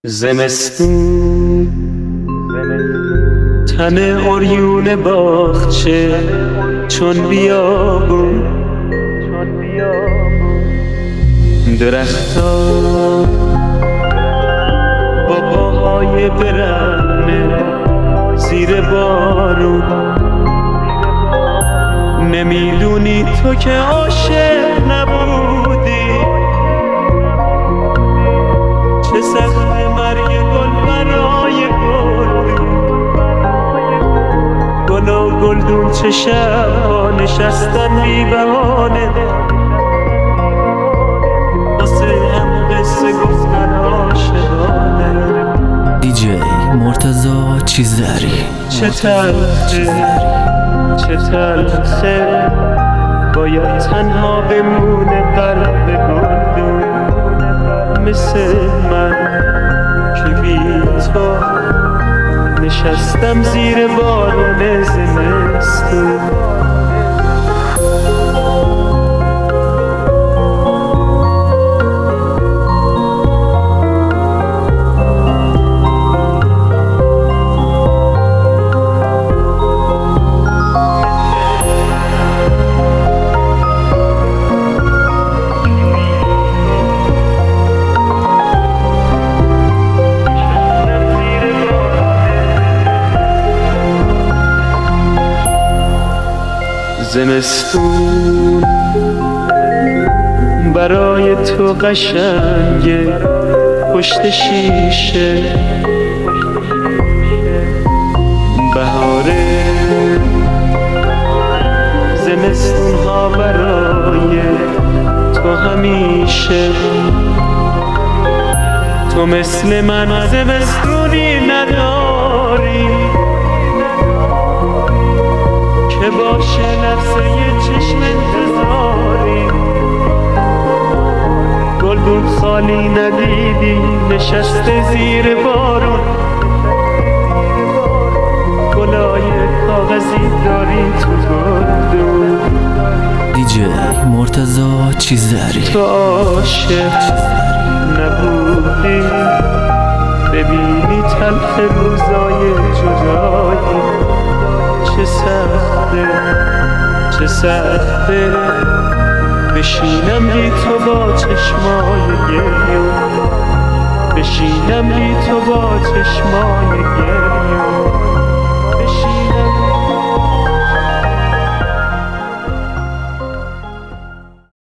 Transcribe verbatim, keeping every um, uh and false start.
زمستون تن عریون باغچه چون بیابون درختا با پاهای برهنه زیر بارون نمیدونی تو که عاشق نبودی چه سخت مرگ گل برای گلدون گل و گلدون چه شبها نشستن بی بهانه واسه هم قصه گفتن عاشقانه. دیجی مرتضی چیزدری. چه تلخه چه تلخه باید تنها بمونه قلب گلدون مثل من که بی تو نشستم زیر بارون زمستون. زمستون برای تو قشنگه پشت شیشه بهاره زمستون ها برای تو همیشه تو مثل من زمستونی نداری که باشه لحظه چشم انتظاری گلدون خالی ندیدی نشسته زیر بارون گلای کاغذی داری تو گلدون. دیجی مرتضی چیزدری. تو عاشق نبودی ببینی تلخ روزای جدایی چه سخته چه سخته بشینم بی تو با چشمای گریون بشینم بی تو با چشمای گریون.